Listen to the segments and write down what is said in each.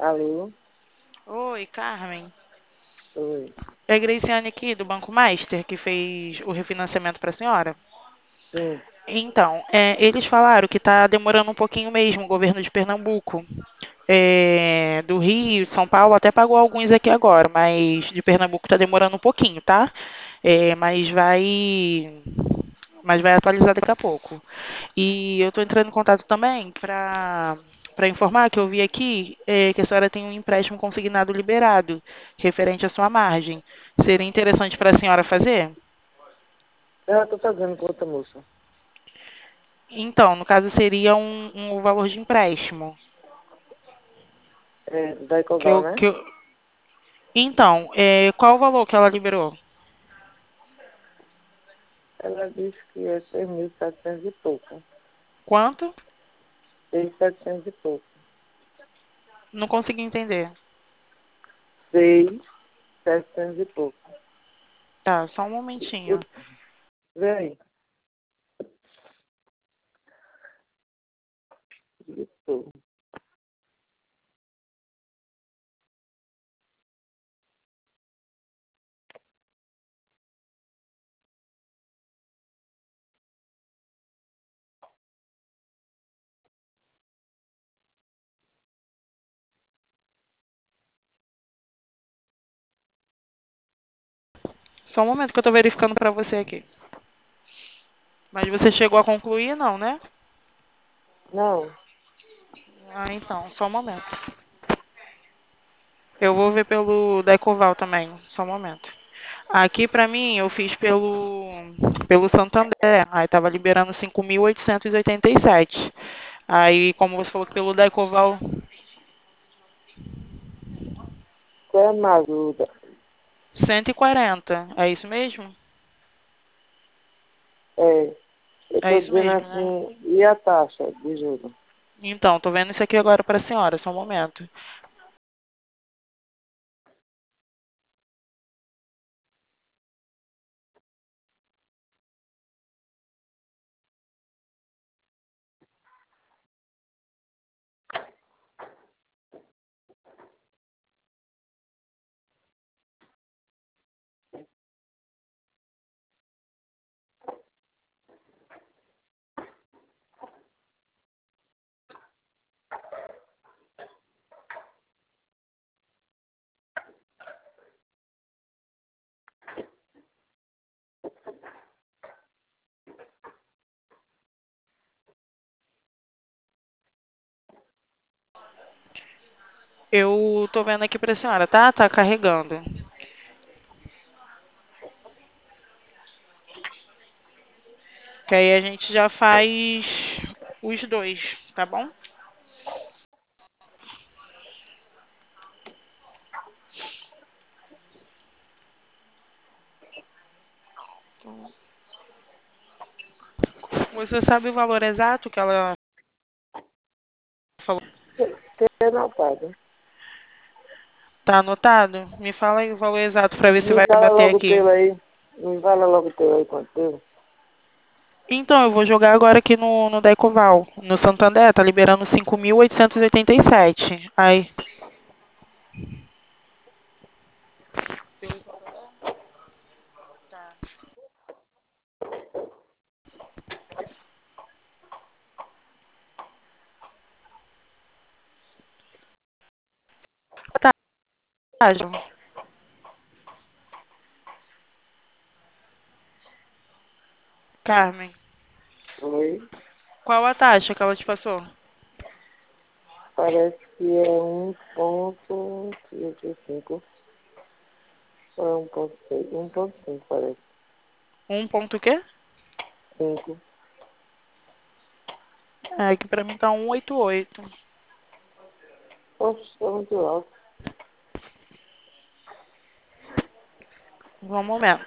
Alô? Oi, Carmen. Oi. É a Graciane aqui do Banco Master que fez o refinanciamento para a senhora. Sim. Então, eles falaram que está demorando um pouquinho mesmo, o governo de Pernambuco. Do Rio, São Paulo, até pagou alguns aqui agora, mas de Pernambuco está demorando um pouquinho, tá? É, mas vai atualizar daqui a pouco. E eu estou entrando em contato também para informar que eu vi aqui que a senhora tem um empréstimo consignado liberado, referente à sua margem. Seria interessante para a senhora fazer? Eu tô fazendo com outra moça. Então, no caso, seria um valor de empréstimo. É, da Que Ecoval, eu, né? que eu... Então, qual o valor que ela liberou? Ela disse que é 6.700 e pouco. Quanto? 6.700 e pouco. Não consegui entender. 6.700 e pouco. Tá, só um momentinho. Escuta, vê aí. Isso. Só um momento que eu tô verificando para você aqui. Mas você chegou a concluir, não, né? Não, Ah, então, só um momento. Eu vou ver pelo Decoval também, só um momento. Aqui pra mim eu fiz pelo Santander, aí tava liberando 5.887. Aí, como você falou que pelo Decoval, qual é a mais ajuda? 140. É isso mesmo? É, eu É tô isso dizendo mesmo, né? assim, e a taxa de juros? Então, tô vendo isso aqui agora pra senhora, só um momento. Eu tô vendo aqui pra senhora, tá? Tá carregando. Que aí a gente já faz os dois, tá bom? Você sabe o valor exato que ela falou? Você não paga. Tá anotado? Me fala aí o valor exato para ver se Me vai fala bater logo o aqui. teu aí. Me fala logo o teu aí, quanto teu. Então, eu vou jogar agora aqui no Decoval. No Santander, tá liberando 5.887. Aí. Tá, João. Carmen, Oi? qual a taxa que ela te passou? Parece que é 1,35. Ou é 1,6? 1,5 parece. Um ponto o quê? 5. É, aqui pra mim tá 188. Poxa, é muito alto. Um momento.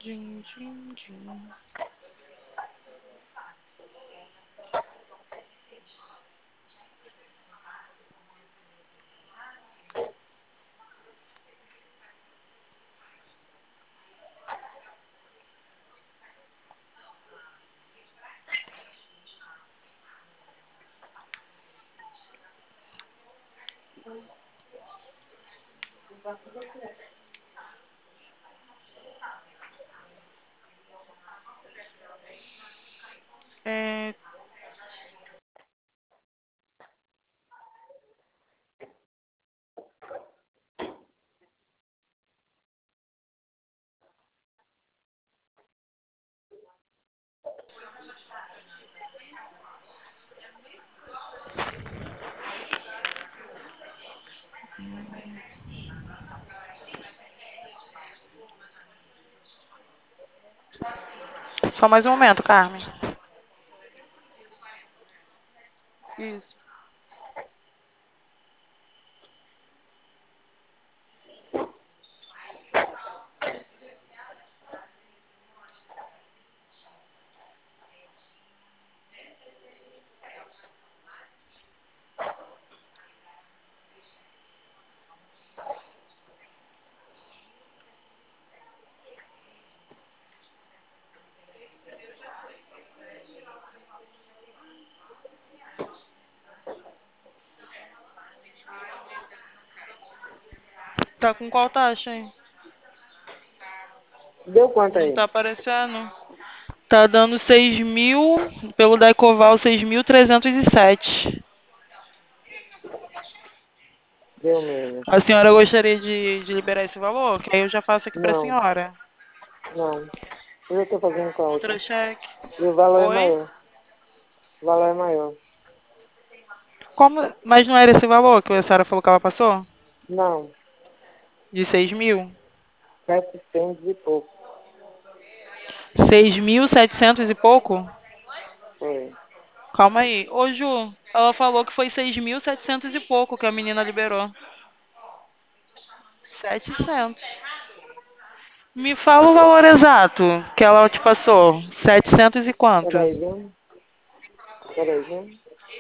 Din, din, din. É, só mais um momento, Carmen. Isso. Tá com qual taxa, hein? Deu quanto Não aí? tá aparecendo. Tá dando 6.000, pelo da Ecoval, 6.307. Deu mesmo. A senhora gostaria de liberar esse valor? Que aí eu já faço aqui pra Não, senhora. não. Eu já tô fazendo com a Outra outra. cheque. E o valor é Oi? maior. O valor é maior. Como? Mas não era esse valor que a senhora falou que ela passou? Não, De 6.000? 700 e pouco. 6.700 e pouco? Foi. Calma aí. Ô, Ju, ela falou que foi 6.700 e pouco que a menina liberou. 700. Me fala o valor exato que ela te passou. 700 e quanto? Peraí, viu? Peraí, viu?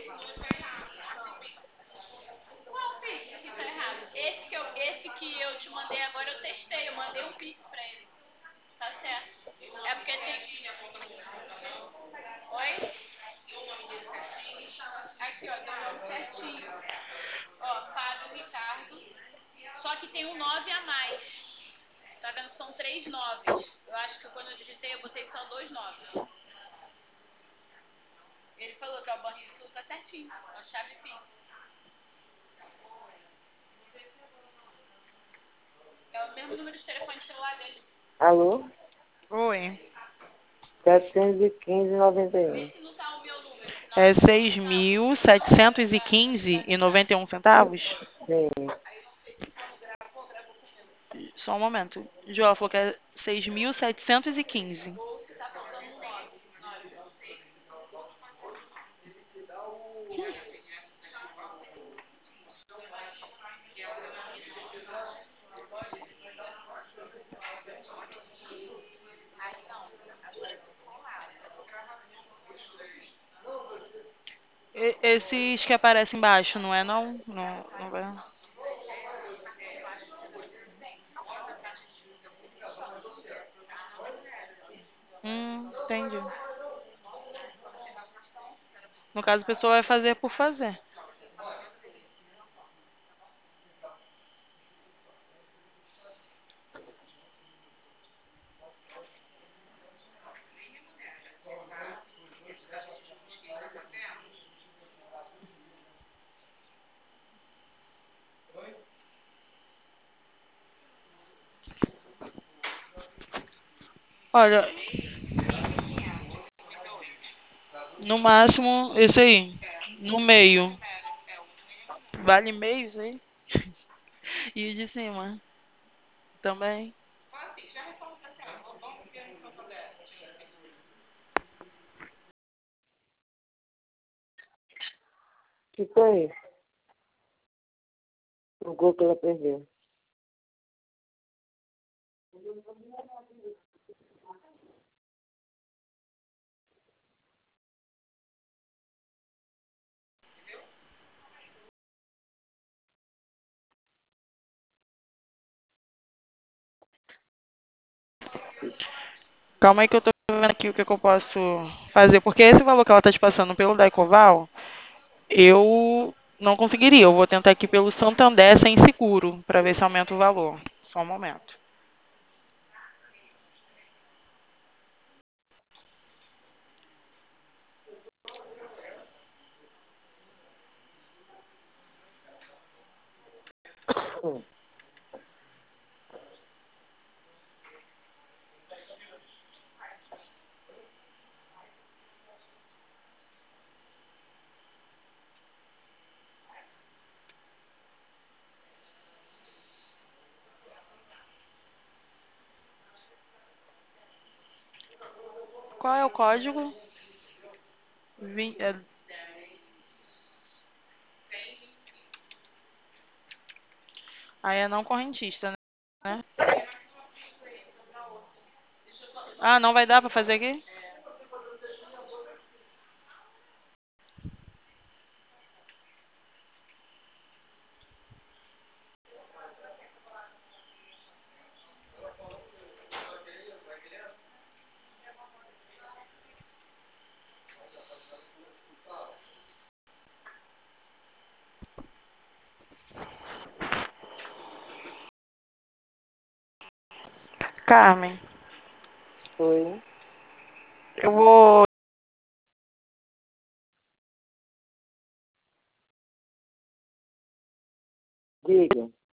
Alô? Oi. 715,91. É 6.715 e 91 centavos? Sim. Só um momento. Ju, ela falou que é 6.715. Esses que aparecem embaixo, não é não? Não, não vai. Entendi. No caso, a pessoa vai fazer por fazer. Olha, no máximo, esse aí. No meio. Vale meio isso aí? E o de cima também. Que foi? O gol que ela perdeu. Calma aí que eu tô vendo aqui o que, que eu posso fazer. Porque esse valor que ela tá te passando pelo Daicoval, eu não conseguiria. Eu vou tentar aqui pelo Santander sem seguro, para ver se aumenta o valor. Só um momento. Hum. Qual é o código? Aí é não correntista, né? Ah, não vai dar para fazer aqui? Carmen, Foi. eu vou. Diga.